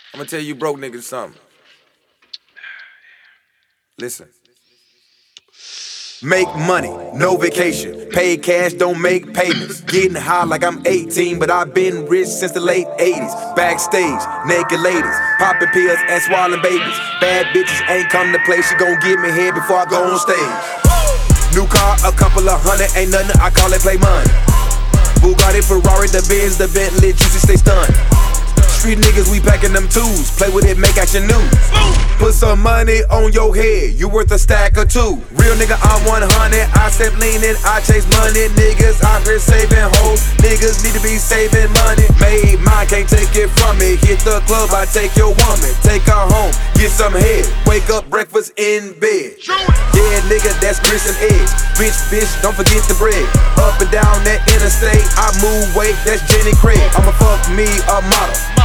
I'ma tell you broke niggas something. Listen. Make money, no vacation. Pay cash, don't make payments. Getting high like I'm 18, but I've been rich since the late 80s. Backstage, naked ladies, popping pills and swallowing babies. Bad bitches ain't come to play, she gon' give me head before I go on stage. New car, a couple of hundred, ain't nothing, I call it play money. Bugatti, Ferrari, the Benz, the Bentley, juicy, stay stunned. Street niggas, we packing them tools. Play with it, make action news. Put some money on your head, you worth a stack or two. Real nigga, I'm 100, I step leaning, I chase money. Niggas out here saving hoes, niggas need to be saving money. Made mine, can't take it from me. Hit the club, I take your woman. Take her home, get some head. Wake up, breakfast in bed. Yeah, nigga, that's grits and eggs. Bitch, don't forget the bread. Up and down that interstate, I move weight, that's Jenny Craig. I'ma fuck me a model.